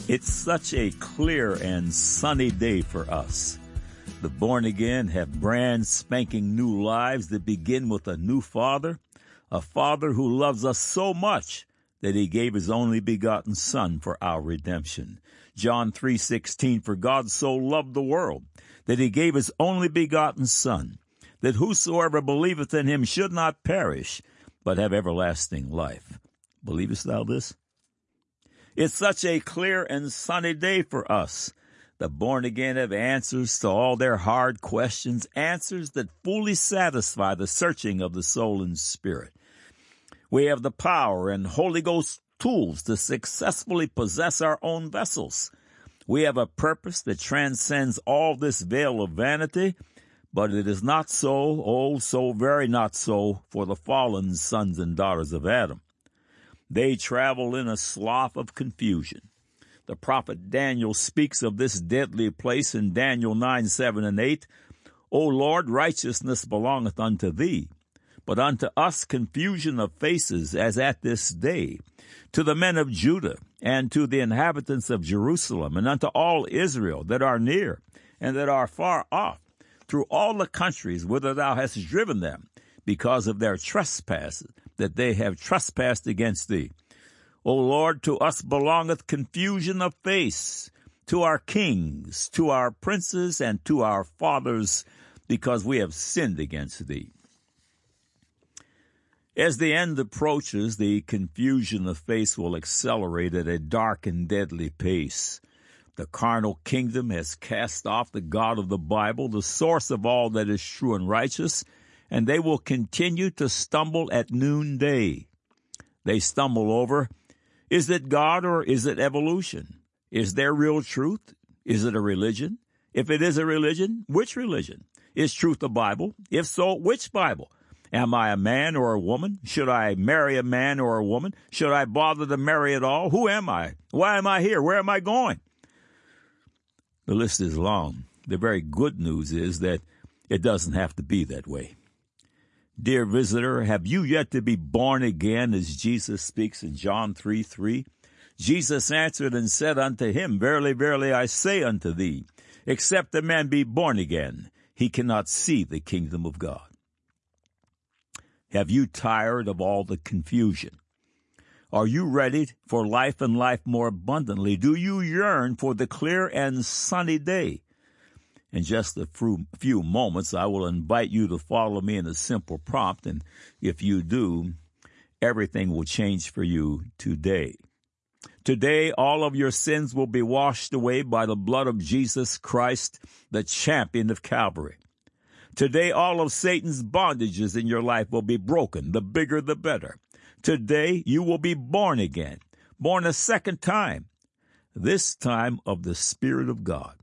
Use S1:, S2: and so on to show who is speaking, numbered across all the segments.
S1: It's such a clear and sunny day for us. The born again have brand spanking new lives that begin with a new Father, a Father who loves us so much that he gave his only begotten Son for our redemption. John 3:16, for God so loved the world that he gave his only begotten Son, that whosoever believeth in him should not perish, but have everlasting life. Believest thou this? It's such a clear and sunny day for us. The born again have answers to all their hard questions, answers that fully satisfy the searching of the soul and spirit. We have the power and Holy Ghost tools to successfully possess our own vessels. We have a purpose that transcends all this veil of vanity, but it is not so, oh, so very not so, for the fallen sons and daughters of Adam. They travel in a slough of confusion. The prophet Daniel speaks of this deadly place in Daniel 9:7-8. O Lord, righteousness belongeth unto thee, but unto us confusion of faces as at this day. To the men of Judah, and to the inhabitants of Jerusalem, and unto all Israel that are near, and that are far off, through all the countries whither thou hast driven them, because of their trespasses, that they have trespassed against thee. O Lord, to us belongeth confusion of face, to our kings, to our princes, and to our fathers, because we have sinned against thee. As the end approaches, the confusion of face will accelerate at a dark and deadly pace. The carnal kingdom has cast off the God of the Bible, the source of all that is true and righteous, and they will continue to stumble at noonday. They stumble over, is it God or is it evolution? Is there real truth? Is it a religion? If it is a religion, which religion? Is truth the Bible? If so, which Bible? Am I a man or a woman? Should I marry a man or a woman? Should I bother to marry at all? Who am I? Why am I here? Where am I going? The list is long. The very good news is that it doesn't have to be that way. Dear visitor, have you yet to be born again, as Jesus speaks in John 3:3? Jesus answered and said unto him, Verily, verily, I say unto thee, except a man be born again, he cannot see the kingdom of God. Have you tired of all the confusion? Are you ready for life and life more abundantly? Do you yearn for the clear and sunny day? In just a few moments, I will invite you to follow me in a simple prompt, and if you do, everything will change for you today. Today, all of your sins will be washed away by the blood of Jesus Christ, the champion of Calvary. Today, all of Satan's bondages in your life will be broken, the bigger the better. Today, you will be born again, born a second time, this time of the Spirit of God.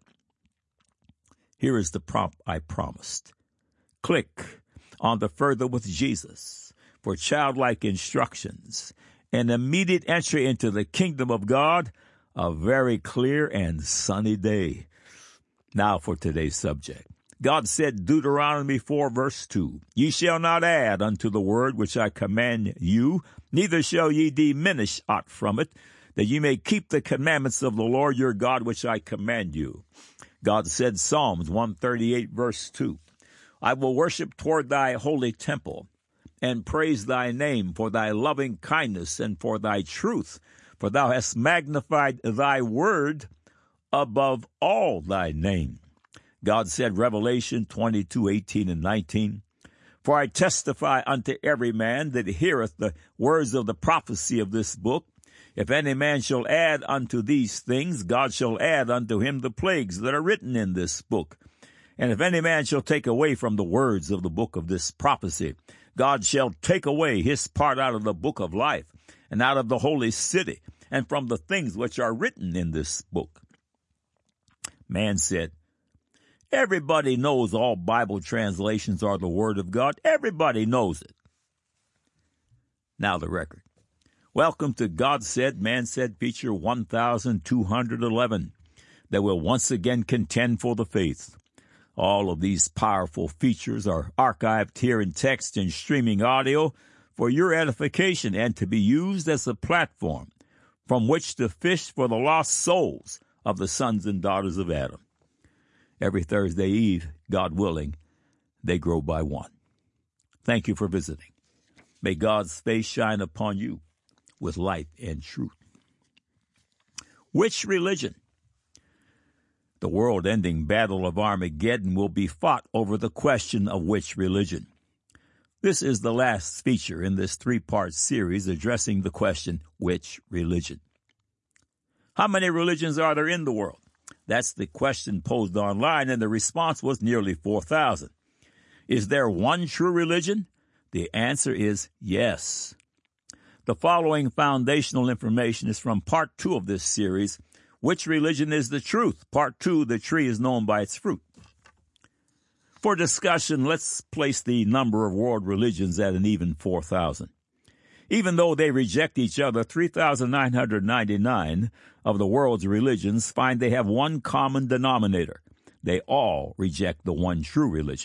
S1: Here is the prompt I promised. Click on the Further with Jesus for childlike instructions, an immediate entry into the kingdom of God, a very clear and sunny day. Now for today's subject. God said, Deuteronomy 4, verse 2, Ye shall not add unto the word which I command you, neither shall ye diminish aught from it, that ye may keep the commandments of the Lord your God which I command you. God said, Psalms 138, verse 2, I will worship toward thy holy temple, and praise thy name for thy loving kindness and for thy truth, for thou hast magnified thy word above all thy name. God said, Revelation 22, 18 and 19, For I testify unto every man that heareth the words of the prophecy of this book, if any man shall add unto these things, God shall add unto him the plagues that are written in this book. And if any man shall take away from the words of the book of this prophecy, God shall take away his part out of the book of life, and out of the holy city, and from the things which are written in this book. Man said, Everybody knows all Bible translations are the Word of God. Everybody knows it. Now the record. Welcome to God Said, Man Said feature 1211 that will once again contend for the faith. All of these powerful features are archived here in text and streaming audio for your edification and to be used as a platform from which to fish for the lost souls of the sons and daughters of Adam. Every Thursday Eve, God willing, they grow by one. Thank you for visiting. May God's face shine upon you with light and truth. Which religion? The world-ending battle of Armageddon will be fought over the question of which religion. This is the last feature in this three-part series addressing the question, which religion? How many religions are there in the world? That's the question posed online, and the response was nearly 4,000. Is there one true religion? The answer is yes. The following foundational information is from Part 2 of this series, Which Religion is the Truth? Part 2, The Tree is Known by Its Fruit. For discussion, let's place the number of world religions at an even 4,000. Even though they reject each other, 3,999 of the world's religions find they have one common denominator. They all reject the one true religion.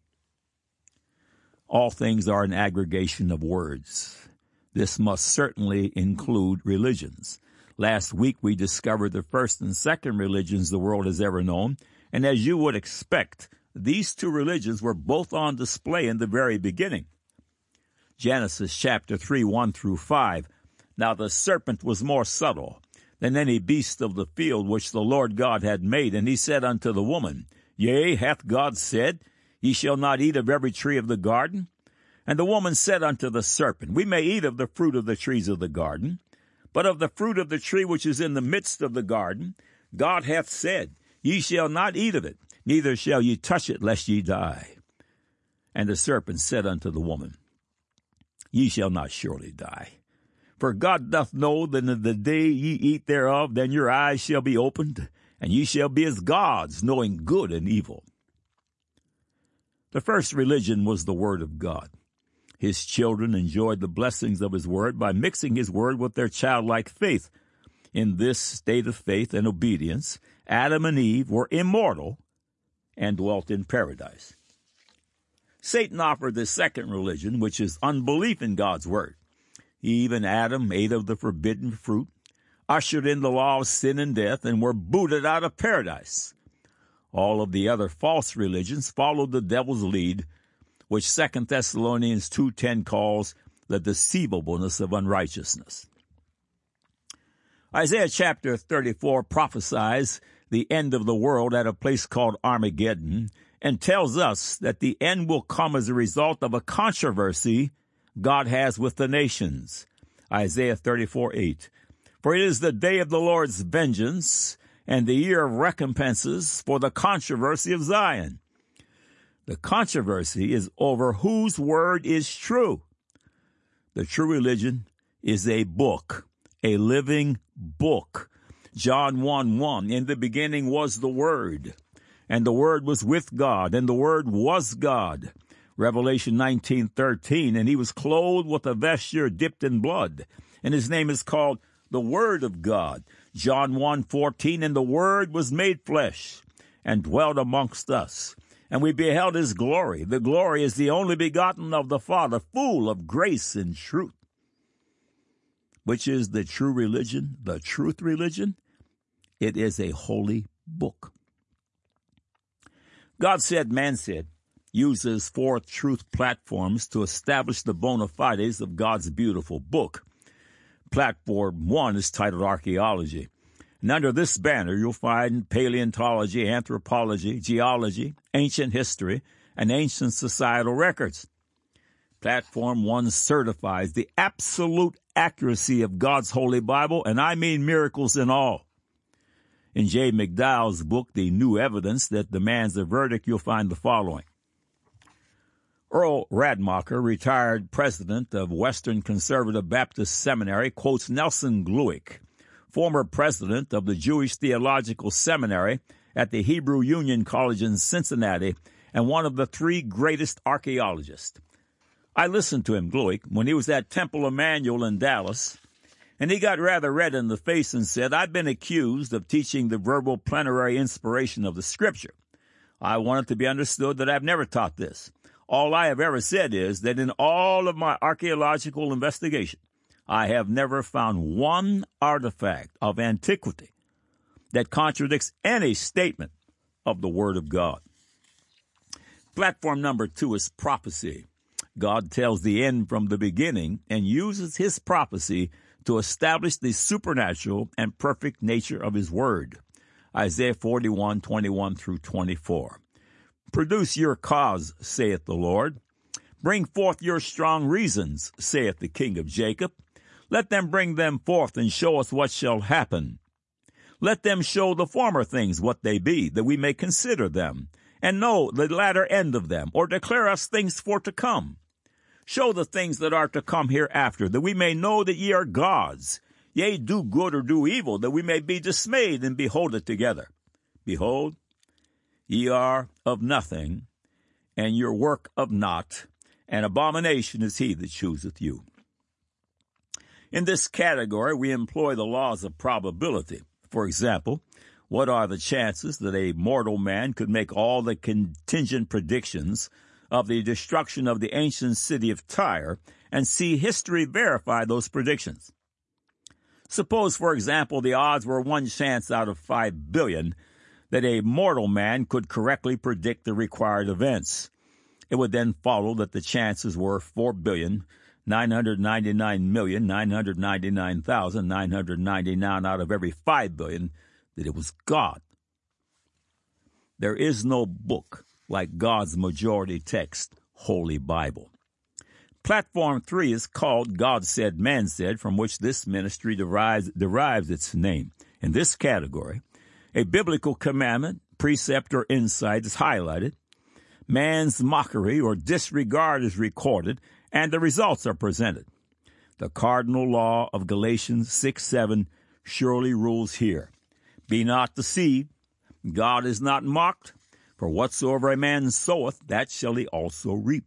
S1: All things are an aggregation of words. This must certainly include religions. Last week we discovered the first and second religions the world has ever known, and as you would expect, these two religions were both on display in the very beginning. Genesis chapter 3, 1 through 5. Now the serpent was more subtle than any beast of the field which the Lord God had made, and he said unto the woman, Yea, hath God said, Ye shall not eat of every tree of the garden? And the woman said unto the serpent, We may eat of the fruit of the trees of the garden, but of the fruit of the tree which is in the midst of the garden, God hath said, Ye shall not eat of it, neither shall ye touch it, lest ye die. And the serpent said unto the woman, Ye shall not surely die. For God doth know that in the day ye eat thereof, then your eyes shall be opened, and ye shall be as gods, knowing good and evil. The first religion was the Word of God. His children enjoyed the blessings of his word by mixing his word with their childlike faith. In this state of faith and obedience, Adam and Eve were immortal and dwelt in paradise. Satan offered the second religion, which is unbelief in God's word. Eve and Adam ate of the forbidden fruit, ushered in the law of sin and death, and were booted out of paradise. All of the other false religions followed the devil's lead, which 2 Thessalonians 2:10 calls the deceivableness of unrighteousness. Isaiah chapter 34 prophesies the end of the world at a place called Armageddon and tells us that the end will come as a result of a controversy God has with the nations. Isaiah 34:8. For it is the day of the Lord's vengeance and the year of recompenses for the controversy of Zion. The controversy is over whose word is true. The true religion is a book, a living book. John 1:1, in the beginning was the Word, and the Word was with God, and the Word was God. Revelation 19:13, and he was clothed with a vesture dipped in blood, and his name is called the Word of God. John 1:14, and the Word was made flesh and dwelt amongst us. And we beheld his glory. The glory is the only begotten of the Father, full of grace and truth. Which is the true religion, the truth religion? It is a holy book. God Said, Man Said uses 4 truth platforms to establish the bona fides of God's beautiful book. Platform 1 is titled Archaeology. And under this banner, you'll find paleontology, anthropology, geology, ancient history, and ancient societal records. Platform 1 certifies the absolute accuracy of God's Holy Bible, and I mean miracles and all. In J. McDowell's book, The New Evidence That Demands a Verdict, you'll find the following. Earl Radmacher, retired president of Western Conservative Baptist Seminary, quotes Nelson Glueck, former president of the Jewish Theological Seminary at the Hebrew Union College in Cincinnati, and one of the 3 greatest archaeologists. I listened to him, Glueck, when he was at Temple Emmanuel in Dallas, and he got rather red in the face and said, I've been accused of teaching the verbal plenary inspiration of the Scripture. I want it to be understood that I've never taught this. All I have ever said is that in all of my archaeological investigation, I have never found one artifact of antiquity that contradicts any statement of the Word of God. Platform number 2 is prophecy. God tells the end from the beginning and uses his prophecy to establish the supernatural and perfect nature of his word. Isaiah 41:21 through 24. Produce your cause, saith the Lord. Bring forth your strong reasons, saith the King of Jacob. Let them bring them forth and show us what shall happen. Let them show the former things what they be, that we may consider them, and know the latter end of them, or declare us things for to come. Show the things that are to come hereafter, that we may know that ye are gods. Yea, do good or do evil, that we may be dismayed and behold it together. Behold, ye are of nothing, and your work of naught, and abomination is he that chooseth you. In this category, we employ the laws of probability. For example, what are the chances that a mortal man could make all the contingent predictions of the destruction of the ancient city of Tyre and see history verify those predictions? Suppose, for example, the odds were 1 chance out of 5 billion that a mortal man could correctly predict the required events. It would then follow that the chances were 4,999,999,999 out of every 5 billion that it was God. There is no book like God's majority text, Holy Bible. Platform 3 is called God Said, Man Said, from which this ministry derives its name. In this category, a biblical commandment, precept, or insight is highlighted. Man's mockery or disregard is recorded, and the results are presented. The cardinal law of Galatians 6:7 surely rules here. Be not deceived, God is not mocked, for whatsoever a man soweth, that shall he also reap.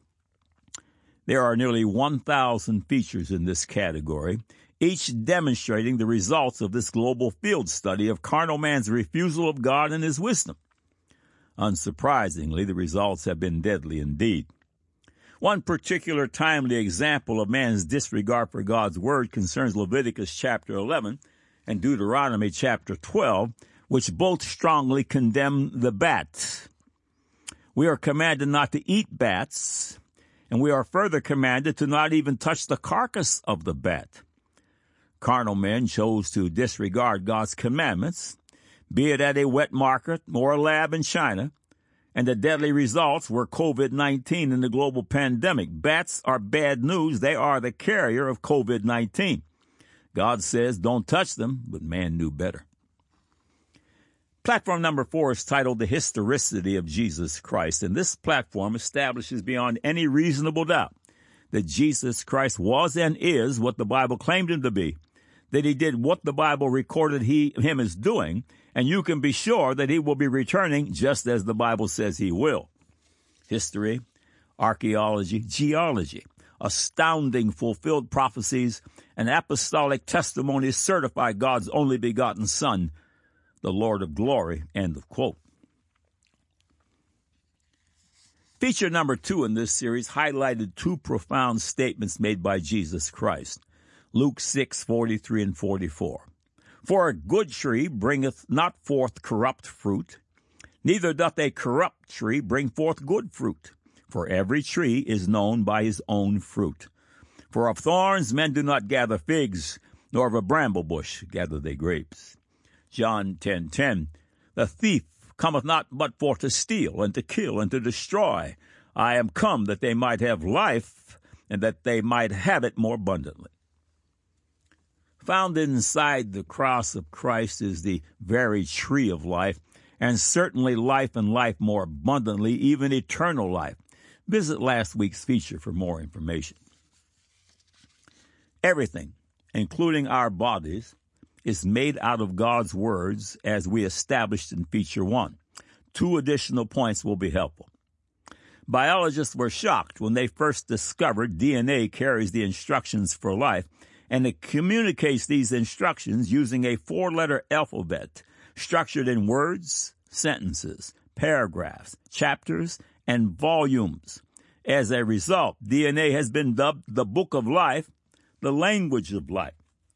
S1: There are nearly 1,000 features in this category, each demonstrating the results of this global field study of carnal man's refusal of God and his wisdom. Unsurprisingly, the results have been deadly indeed. One particular timely example of man's disregard for God's word concerns Leviticus chapter 11 and Deuteronomy chapter 12, which both strongly condemn the bat. We are commanded not to eat bats, and we are further commanded to not even touch the carcass of the bat. Carnal men chose to disregard God's commandments, be it at a wet market or a lab in China, and the deadly results were COVID-19 and the global pandemic. Bats are bad news. They are the carrier of COVID-19. God says don't touch them, but man knew better. Platform number 4 is titled The Historicity of Jesus Christ, and this platform establishes beyond any reasonable doubt that Jesus Christ was and is what the Bible claimed him to be, that he did what the Bible recorded him as doing, and you can be sure that he will be returning just as the Bible says he will. History, archaeology, geology, astounding fulfilled prophecies, and apostolic testimonies certify God's only begotten Son, the Lord of glory, end of quote. Feature number 2 in this series highlighted 2 profound statements made by Jesus Christ. Luke 6:43 and 44. For a good tree bringeth not forth corrupt fruit, neither doth a corrupt tree bring forth good fruit. For every tree is known by his own fruit. For of thorns men do not gather figs, nor of a bramble bush gather they grapes. John 10:10, the thief cometh not but for to steal, and to kill, and to destroy. I am come that they might have life, and that they might have it more abundantly. Found inside the cross of Christ is the very tree of life, and certainly life and life more abundantly, even eternal life. Visit last week's feature for more information. Everything, including our bodies, is made out of God's words, as we established in Feature 1. 2 additional points will be helpful. Biologists were shocked when they first discovered DNA carries the instructions for life, and it communicates these instructions using a 4-letter alphabet structured in words, sentences, paragraphs, chapters, and volumes. As a result, DNA has been dubbed the Book of Life, the language of life.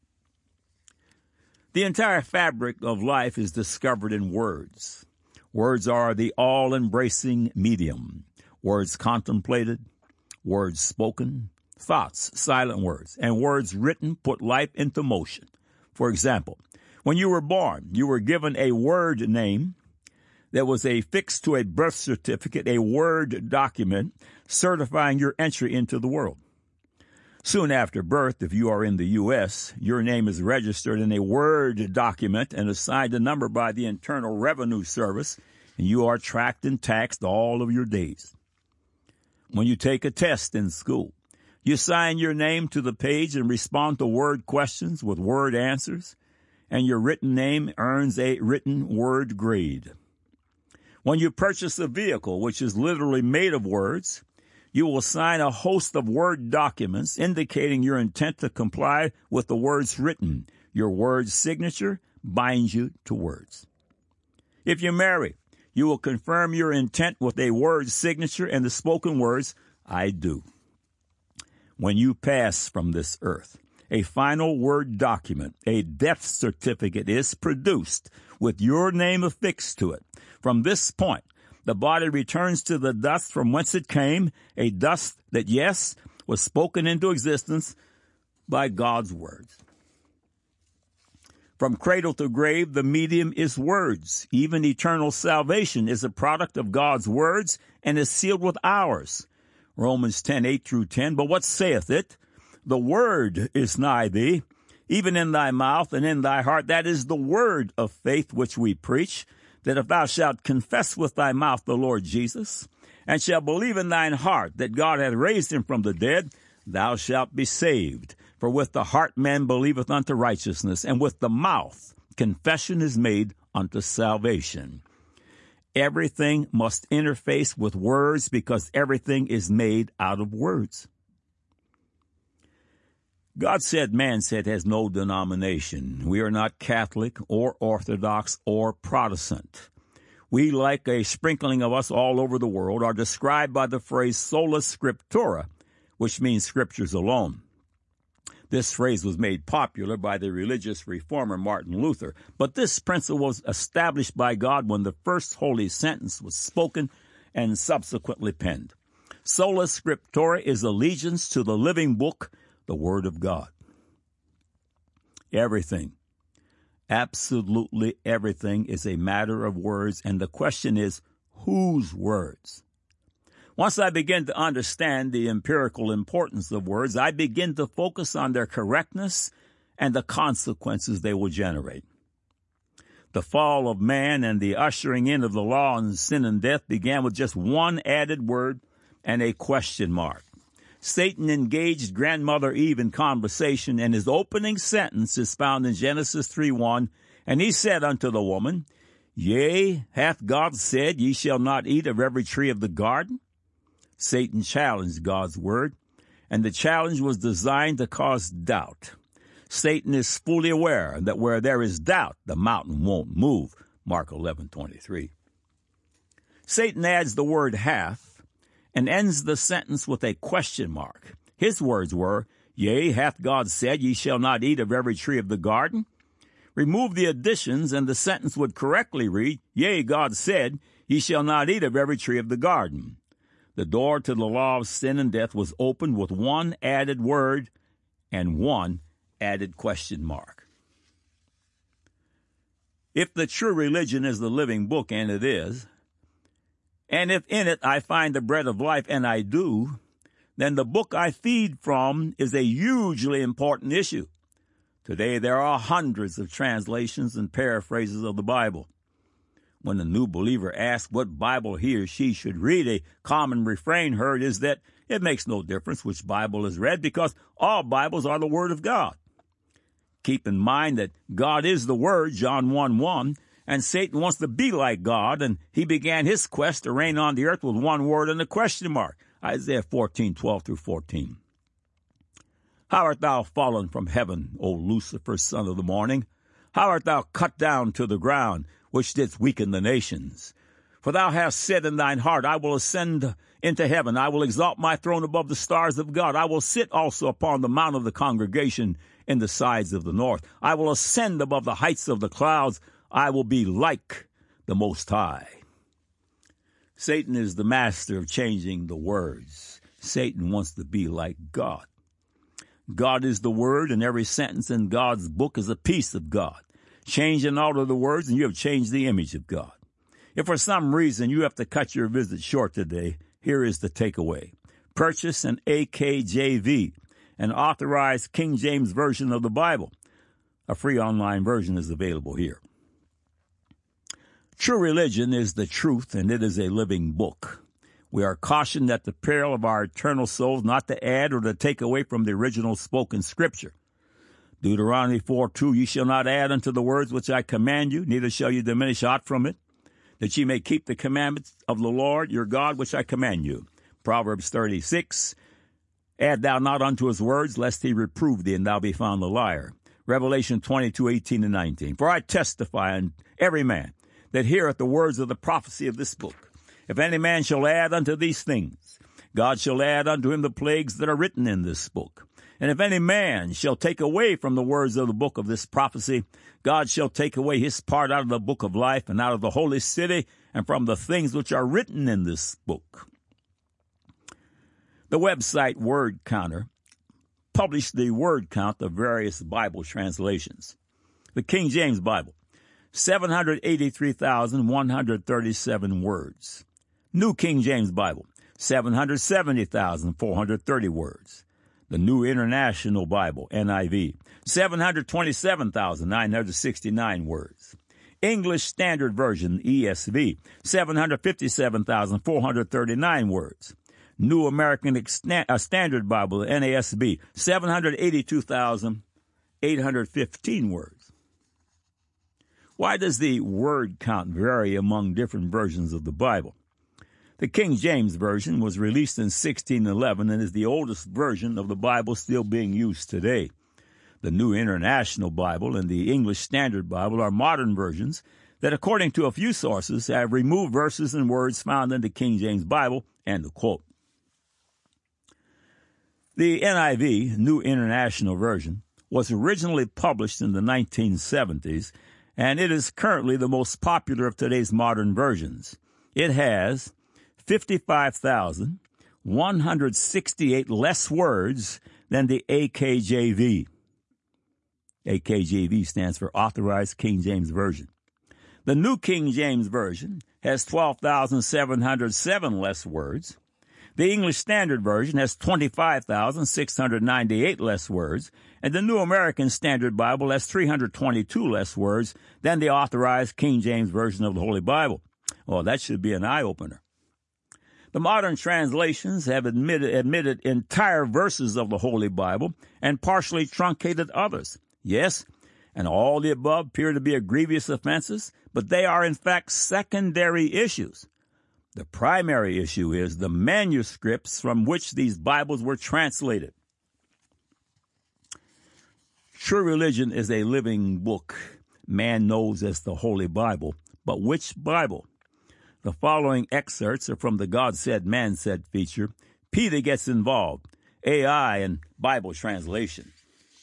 S1: The entire fabric of life is discovered in words. Words are the all-embracing medium. Words contemplated, words spoken, thoughts, silent words, and words written put life into motion. For example, when you were born, you were given a word name that was affixed to a birth certificate, a word document certifying your entry into the world. Soon after birth, if you are in the U.S., your name is registered in a word document and assigned a number by the Internal Revenue Service, and you are tracked and taxed all of your days. When you take a test in school, you sign your name to the page and respond to word questions with word answers, and your written name earns a written word grade. When you purchase a vehicle, which is literally made of words, you will sign a host of word documents indicating your intent to comply with the words written. Your word signature binds you to words. If you marry, you will confirm your intent with a word signature and the spoken words, I do. When you pass from this earth, a final word document, a death certificate, is produced with your name affixed to it. From this point, the body returns to the dust from whence it came, a dust that, yes, was spoken into existence by God's words. From cradle to grave, the medium is words. Even eternal salvation is a product of God's words and is sealed with ours. Romans 10:8-10, but what saith it? The word is nigh thee, even in thy mouth and in thy heart. That is the word of faith which we preach, that if thou shalt confess with thy mouth the Lord Jesus, and shalt believe in thine heart that God hath raised him from the dead, thou shalt be saved. For with the heart man believeth unto righteousness, and with the mouth confession is made unto salvation. Everything must interface with words because everything is made out of words. God said, man said has no denomination. We are not Catholic or Orthodox or Protestant. We, like a sprinkling of us all over the world, are described by the phrase sola scriptura, which means scriptures alone. This phrase was made popular by the religious reformer Martin Luther, but this principle was established by God when the first holy sentence was spoken and subsequently penned. Sola scriptura is allegiance to the living book, the Word of God. Everything, absolutely everything, is a matter of words, and the question is, whose words? Once I begin to understand the empirical importance of words, I begin to focus on their correctness and the consequences they will generate. The fall of man and the ushering in of the law and sin and death began with just one added word and a question mark. Satan engaged Grandmother Eve in conversation, and his opening sentence is found in Genesis 3:1, and he said unto the woman, Yea, hath God said, Ye shall not eat of every tree of the garden? Satan challenged God's word, and the challenge was designed to cause doubt. Satan is fully aware that where there is doubt, the mountain won't move. Mark 11:23. Satan adds the word hath and ends the sentence with a question mark. His words were, Yea, hath God said, Ye shall not eat of every tree of the garden? Remove the additions, and the sentence would correctly read, Yea, God said, Ye shall not eat of every tree of the garden. The door to the law of sin and death was opened with one added word and one added question mark. If the true religion is the living book, and it is, and if in it I find the bread of life, and I do, then the book I feed from is a hugely important issue. Today there are hundreds of translations and paraphrases of the Bible. When a new believer asks what Bible he or she should read, a common refrain heard is that it makes no difference which Bible is read because all Bibles are the Word of God. Keep in mind that God is the Word, John 1:1, and Satan wants to be like God, and he began his quest to reign on the earth with one word and a question mark. Isaiah 14:12-14. How art thou fallen from heaven, O Lucifer, son of the morning? How art thou cut down to the ground, which didst weaken the nations? For thou hast said in thine heart, I will ascend into heaven. I will exalt my throne above the stars of God. I will sit also upon the mount of the congregation in the sides of the north. I will ascend above the heights of the clouds. I will be like the Most High. Satan is the master of changing the words. Satan wants to be like God. God is the word, and every sentence in God's book is a piece of God. Change and alter the words, and you have changed the image of God. If for some reason you have to cut your visit short today, here is the takeaway. Purchase an AKJV, an authorized King James Version of the Bible. A free online version is available here. True religion is the truth, and it is a living book. We are cautioned at the peril of our eternal souls not to add or to take away from the original spoken scripture. Deuteronomy 4:2, ye shall not add unto the words which I command you, neither shall you diminish aught from it, that ye may keep the commandments of the Lord your God which I command you. Proverbs 36, add thou not unto his words, lest he reprove thee, and thou be found a liar. Revelation 22:18 and 19. For I testify unto every man that heareth the words of the prophecy of this book. If any man shall add unto these things, God shall add unto him the plagues that are written in this book. And if any man shall take away from the words of the book of this prophecy, God shall take away his part out of the book of life and out of the holy city and from the things which are written in this book. The website Word Counter published the word count of various Bible translations. The King James Bible, 783,137 words. New King James Bible, 770,430 words. The New International Bible, NIV, 727,969 words. English Standard Version, ESV, 757,439 words. New American Standard Bible, NASB, 782,815 words. Why does the word count vary among different versions of the Bible? The King James Version was released in 1611 and is the oldest version of the Bible still being used today. The New International Bible and the English Standard Bible are modern versions that, according to a few sources, have removed verses and words found in the King James Bible, end of quote. The NIV, New International Version, was originally published in the 1970s, and it is currently the most popular of today's modern versions. It has 55,168 less words than the AKJV. AKJV stands for Authorized King James Version. The New King James Version has 12,707 less words. The English Standard Version has 25,698 less words, and the New American Standard Bible has 322 less words than the Authorized King James Version of the Holy Bible. Well, that should be an eye-opener. The modern translations have admitted entire verses of the Holy Bible and partially truncated others. Yes, and all the above appear to be grievous offenses, but they are in fact secondary issues. The primary issue is the manuscripts from which these Bibles were translated. True religion is a living book man knows as the Holy Bible, but which Bible? The following excerpts are from the God Said, Man Said feature. Peter gets involved, AI and Bible translation.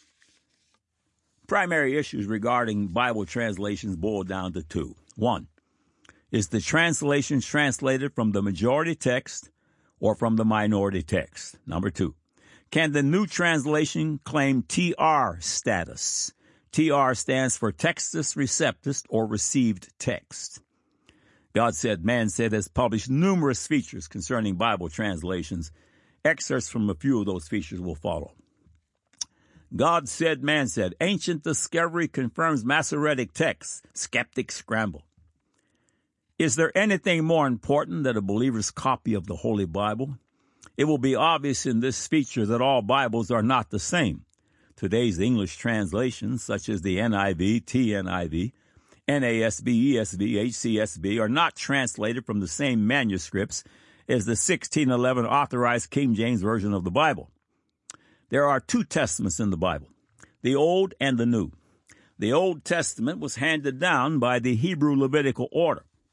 S1: Primary issues regarding Bible translations boil down to two. One, is the translation translated from the majority text or from the minority text? Number two, can the new translation claim TR status? TR stands for Textus Receptus, or received text. God Said, Man Said has published numerous features concerning Bible translations. Excerpts from a few of those features will follow. God Said, Man Said, ancient discovery confirms Masoretic text. Skeptics scramble. Is there anything more important than a believer's copy of the Holy Bible? It will be obvious in this feature that all Bibles are not the same. Today's English translations, such as the NIV, TNIV, NASB, ESV, HCSB, are not translated from the same manuscripts as the 1611 Authorized King James Version of the Bible. There are two testaments in the Bible, the Old and the New. The Old Testament was handed down by the Hebrew Levitical order.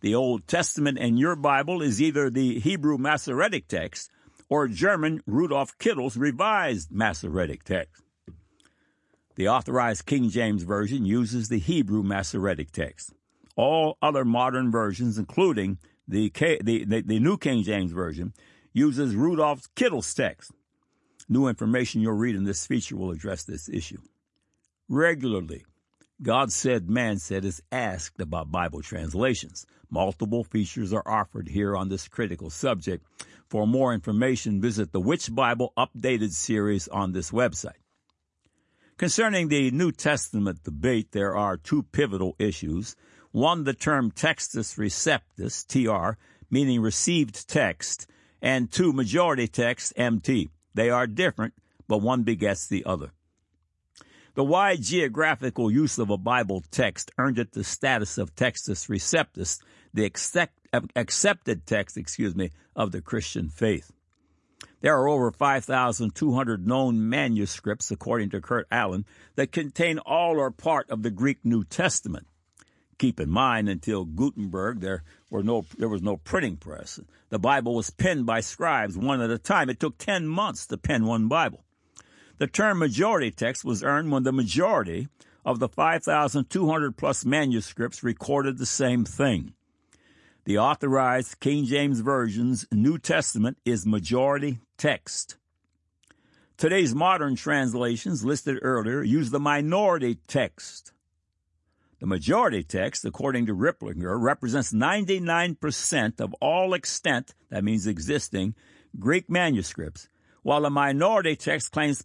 S1: The Old Testament in your Bible is either the Hebrew Masoretic text or German Rudolf Kittel's Revised Masoretic text. The Authorized King James Version uses the Hebrew Masoretic text. All other modern versions, including the New King James Version, uses Rudolf Kittel's text. New information you'll read in this feature will address this issue. Regularly, God Said, Man Said is asked about Bible translations. Multiple features are offered here on this critical subject. For more information, visit the Which Bible Updated series on this website. Concerning the New Testament debate, there are two pivotal issues. One, the term Textus Receptus, TR, meaning received text, and two, majority text, MT. They are different, but one begets the other. The wide geographical use of a Bible text earned it the status of Textus Receptus, the accepted text, of the Christian faith. There are over 5,200 known manuscripts, according to Kurt Allen, that contain all or part of the Greek New Testament. Keep in mind, until Gutenberg, there was no printing press. The Bible was penned by scribes one at a time. It took 10 months to pen one Bible. The term majority text was earned when the majority of the 5,200 plus manuscripts recorded the same thing. The Authorized King James Version's New Testament is majority text. Today's modern translations listed earlier use the minority text. The majority text, according to Ripplinger, represents 99% of all extant, that means existing, Greek manuscripts, while the minority text claims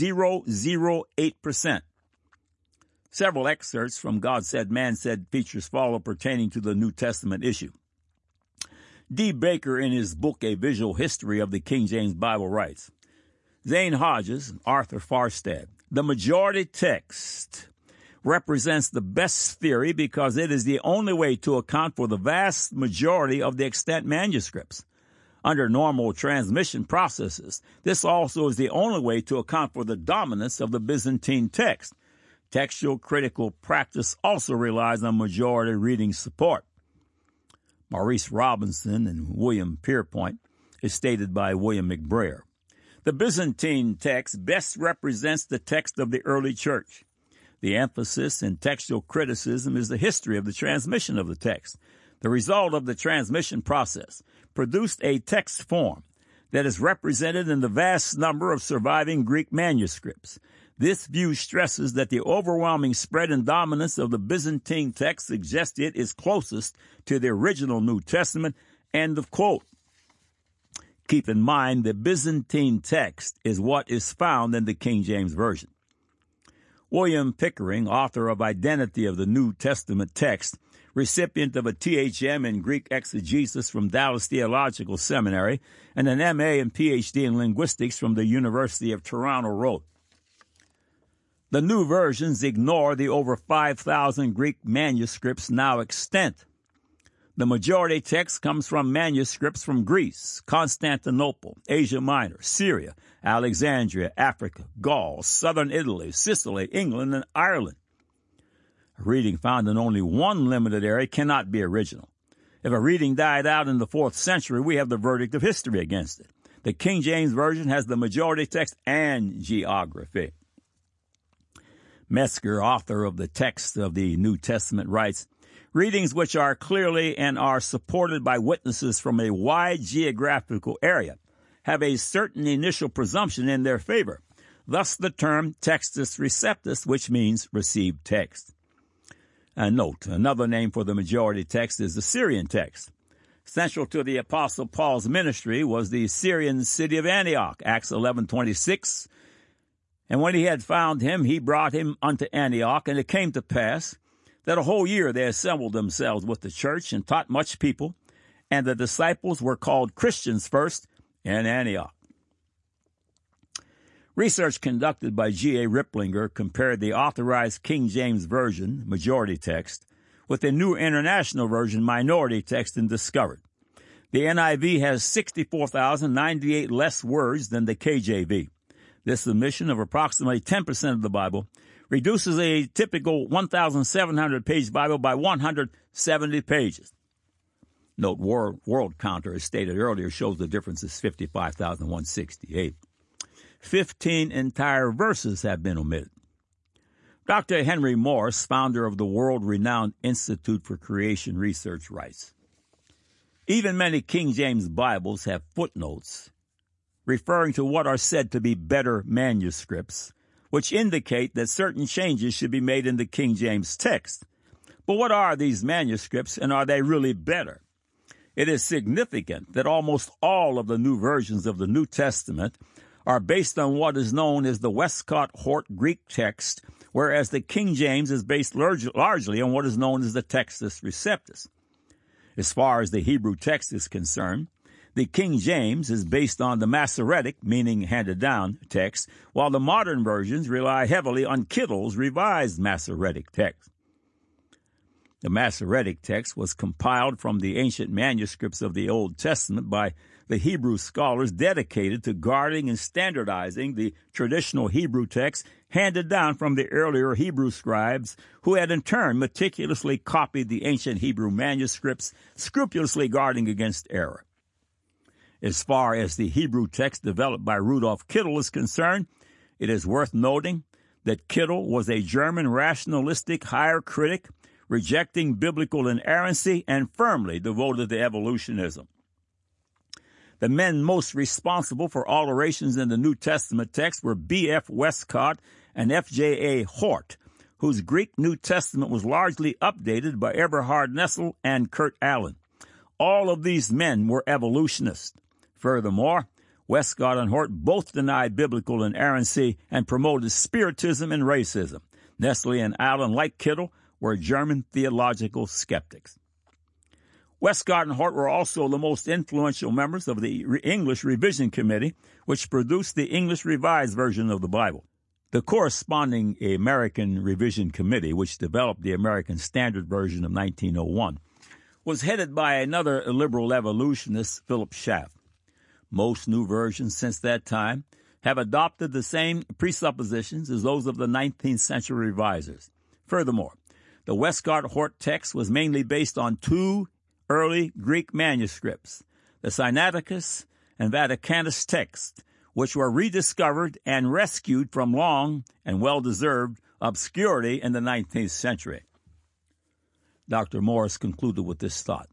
S1: 0.008%. Several excerpts from God Said, Man Said features follow pertaining to the New Testament issue. D. Baker, in his book A Visual History of the King James Bible, writes, Zane Hodges, Arthur Farstad, the majority text represents the best theory because it is the only way to account for the vast majority of the extant manuscripts. Under normal transmission processes, this also is the only way to account for the dominance of the Byzantine text. Textual critical practice also relies on majority reading support. Maurice Robinson and William Pierpoint is stated by William McBrayer. The Byzantine text best represents the text of the early church. The emphasis in textual criticism is the history of the transmission of the text. The result of the transmission process produced a text form that is represented in the vast number of surviving Greek manuscripts. This view stresses that the overwhelming spread and dominance of the Byzantine text suggests it is closest to the original New Testament. End of quote. Keep in mind, the Byzantine text is what is found in the King James Version. William Pickering, author of Identity of the New Testament Text, recipient of a THM in Greek exegesis from Dallas Theological Seminary and an MA and PhD in linguistics from the University of Toronto, wrote, The new versions ignore the over 5,000 Greek manuscripts now extant. The majority text comes from manuscripts from Greece, Constantinople, Asia Minor, Syria, Alexandria, Africa, Gaul, southern Italy, Sicily, England, and Ireland. A reading found in only one limited area cannot be original. If a reading died out in the 4th century, we have the verdict of history against it. The King James Version has the majority text and geography. Metzger, author of the text of the New Testament, writes, Readings which are clearly and are supported by witnesses from a wide geographical area have a certain initial presumption in their favor. Thus the term Textus Receptus, which means received text. And note, another name for the majority text is the Syrian text. Central to the Apostle Paul's ministry was the Syrian city of Antioch, Acts 11:26. And when he had found him, he brought him unto Antioch, and it came to pass that a whole year they assembled themselves with the church and taught much people, and the disciples were called Christians first in Antioch. Research conducted by G.A. Ripplinger compared the Authorized King James Version, majority text, with the New International Version, minority text, and discovered the NIV has 64,098 less words than the KJV. This omission of approximately 10% of the Bible reduces a typical 1,700-page Bible by 170 pages. Note, world counter, as stated earlier, shows the difference is 55,168. 15 entire verses have been omitted. Dr. Henry Morris, founder of the world-renowned Institute for Creation Research, writes, even many King James Bibles have footnotes referring to what are said to be better manuscripts, which indicate that certain changes should be made in the King James text. But what are these manuscripts, and are they really better? It is significant that almost all of the new versions of the New Testament are based on what is known as the Westcott-Hort Greek text, whereas the King James is based largely on what is known as the Textus Receptus. As far as the Hebrew text is concerned, the King James is based on the Masoretic, meaning handed-down, text, while the modern versions rely heavily on Kittel's revised Masoretic text. The Masoretic text was compiled from the ancient manuscripts of the Old Testament by the Hebrew scholars dedicated to guarding and standardizing the traditional Hebrew text handed down from the earlier Hebrew scribes, who had in turn meticulously copied the ancient Hebrew manuscripts, scrupulously guarding against error. As far as the Hebrew text developed by Rudolf Kittel is concerned, it is worth noting that Kittel was a German rationalistic higher critic, rejecting biblical inerrancy and firmly devoted to evolutionism. The men most responsible for alterations in the New Testament text were B.F. Westcott and F.J.A. Hort, whose Greek New Testament was largely updated by Eberhard Nessel and Kurt Allen. All of these men were evolutionists. Furthermore, Westcott and Hort both denied biblical inerrancy and promoted spiritism and racism. Nessel and Allen, like Kittel, were German theological skeptics. Westcott and Hort were also the most influential members of the English Revision Committee, which produced the English Revised Version of the Bible. The corresponding American Revision Committee, which developed the American Standard Version of 1901, was headed by another liberal evolutionist, Philip Schaff. Most new versions since that time have adopted the same presuppositions as those of the 19th century revisers. Furthermore, the Westcott-Hort text was mainly based on two early Greek manuscripts, the Sinaiticus and Vaticanus texts, which were rediscovered and rescued from long and well-deserved obscurity in the 19th century. Dr. Morris concluded with this thought.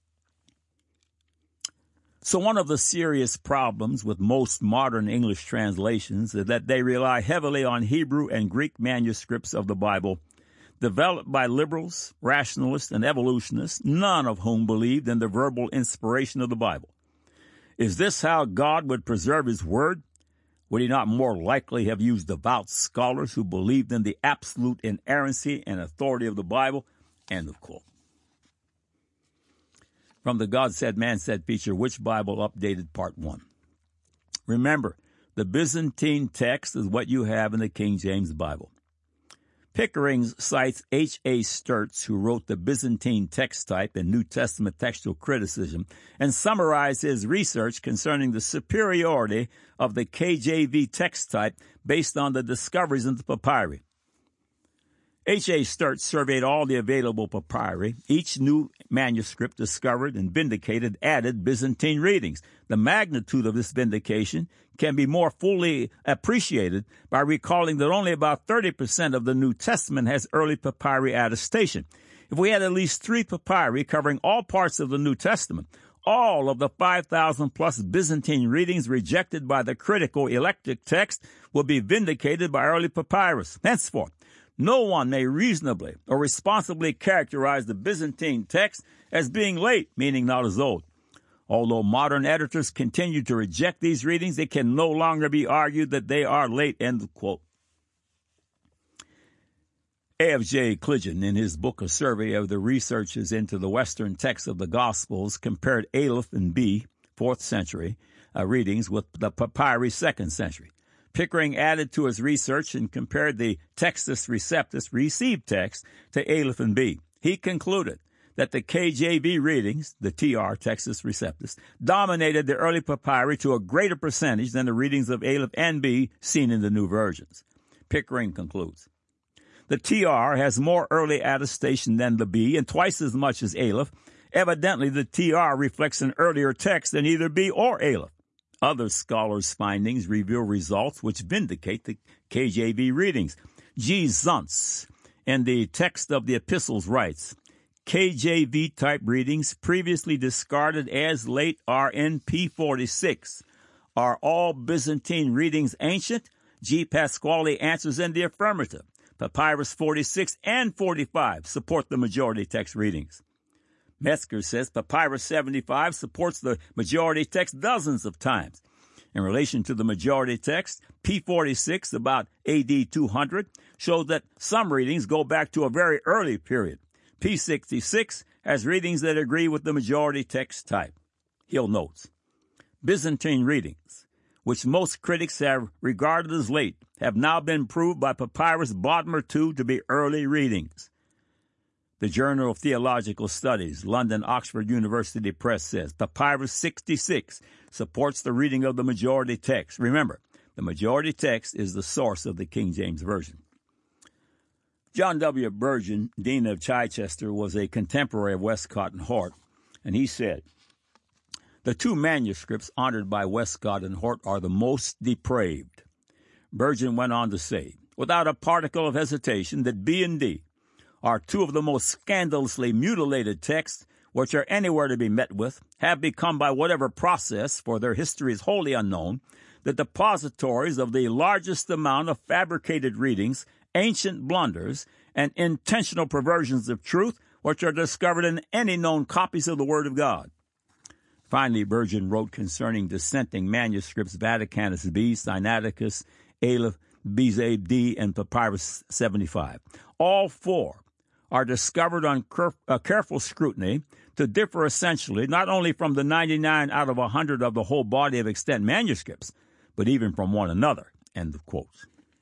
S1: So one of the serious problems with most modern English translations is that they rely heavily on Hebrew and Greek manuscripts of the Bible, developed by liberals, rationalists, and evolutionists, none of whom believed in the verbal inspiration of the Bible. Is this how God would preserve His Word? Would He not more likely have used devout scholars who believed in the absolute inerrancy and authority of the Bible? End of quote. From the God Said, Man Said feature, Which Bible Updated, Part 1. Remember, the Byzantine text is what you have in the King James Bible. Pickering cites H.A. Sturtz, who wrote the Byzantine text type and New Testament textual criticism, and summarized his research concerning the superiority of the KJV text type based on the discoveries in the papyri. H.A. Sturtz surveyed all the available papyri. Each new manuscript discovered and vindicated added Byzantine readings. The magnitude of this vindication can be more fully appreciated by recalling that only about 30% of the New Testament has early papyri attestation. If we had at least 3 papyri covering all parts of the New Testament, all of the 5,000-plus Byzantine readings rejected by the critical eclectic text would be vindicated by early papyrus. Henceforth, no one may reasonably or responsibly characterize the Byzantine text as being late, meaning not as old. Although modern editors continue to reject these readings, it can no longer be argued that they are late, end of quote. A.F.J. Cliggan, in his book A Survey of the Researches into the Western Texts of the Gospels, compared Aleph and B, 4th century, readings with the papyri 2nd century. Pickering added to his research and compared the Textus Receptus received text to Aleph and B. He concluded that the KJV readings, the TR, Textus Receptus, dominated the early papyri to a greater percentage than the readings of Aleph and B seen in the new versions. Pickering concludes, the TR has more early attestation than the B and twice as much as Aleph, Evidently, the TR reflects an earlier text than either B or Aleph. Other scholars' findings reveal results which vindicate the KJV readings. G. Zuntz, in the text of the epistles, writes, KJV-type readings previously discarded as late RN P46. Are all Byzantine readings ancient? G. Pasquale answers in the affirmative. Papyrus 46 and 45 support the majority text readings. Metzger says Papyrus 75 supports the majority text dozens of times. In relation to the majority text, P46, about AD 200, shows that some readings go back to a very early period. P66 has readings that agree with the majority text type. Hill notes, Byzantine readings, which most critics have regarded as late, have now been proved by Papyrus Bodmer II to be early readings. The Journal of Theological Studies, London Oxford University Press, says Papyrus 66 supports the reading of the majority text. Remember, the majority text is the source of the King James Version. John W. Burgeon, Dean of Chichester, was a contemporary of Westcott and Hort, and he said, the two manuscripts honored by Westcott and Hort are the most depraved. Burgeon went on to say, without a particle of hesitation, that B and D are two of the most scandalously mutilated texts which are anywhere to be met with, have become by whatever process, for their history is wholly unknown, the depositories of the largest amount of fabricated readings, ancient blunders, and intentional perversions of truth, which are discovered in any known copies of the Word of God. Finally, Burgeon wrote concerning dissenting manuscripts Vaticanus B, Sinaiticus, Aleph, Bizet D, and Papyrus 75. All four are discovered on careful scrutiny to differ essentially not only from the 99 out of 100 of the whole body of extant manuscripts, but even from one another. End of quotes.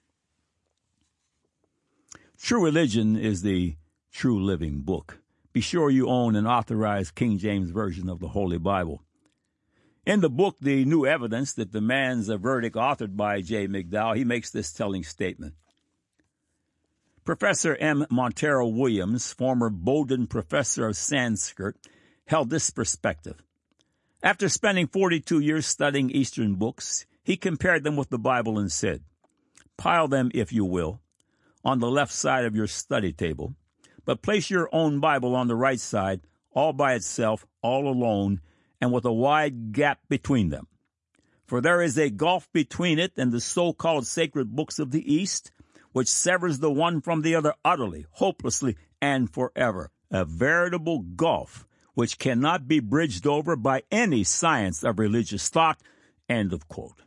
S1: True Religion is the true living book. Be sure you own an authorized King James Version of the Holy Bible. In the book, The New Evidence that demands a verdict, authored by J. McDowell, he makes this telling statement. Professor M. Montero Williams, former Bowdoin professor of Sanskrit, held this perspective. After spending 42 years studying Eastern books, he compared them with the Bible and said, pile them, if you will, on the left side of your study table, but place your own Bible on the right side, all by itself, all alone, and with a wide gap between them. For there is a gulf between it and the so-called sacred books of the East, which severs the one from the other utterly, hopelessly, and forever. A veritable gulf which cannot be bridged over by any science of religious thought. End of quote.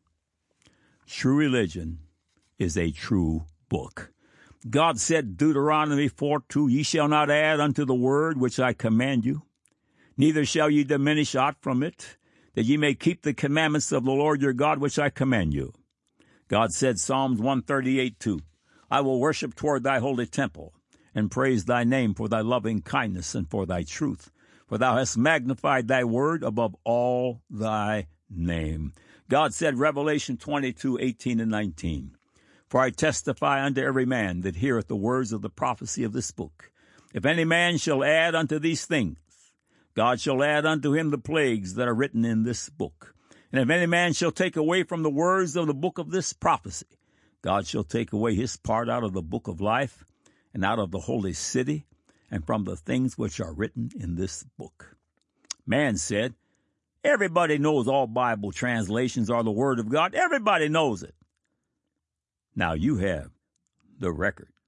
S1: True Religion is a true book. God said, Deuteronomy 4:2, ye shall not add unto the word which I command you, neither shall ye diminish aught from it, that ye may keep the commandments of the Lord your God which I command you. God said, Psalms 138:2, I will worship toward thy holy temple, and praise thy name for thy loving kindness and for thy truth, for thou hast magnified thy word above all thy name. God said, Revelation 22:18 and 19, for I testify unto every man that heareth the words of the prophecy of this book. If any man shall add unto these things, God shall add unto him the plagues that are written in this book. And if any man shall take away from the words of the book of this prophecy, God shall take away his part out of the book of life, and out of the holy city, and from the things which are written in this book. Man said, everybody knows all Bible translations are the Word of God. Everybody knows it. Now you have the record.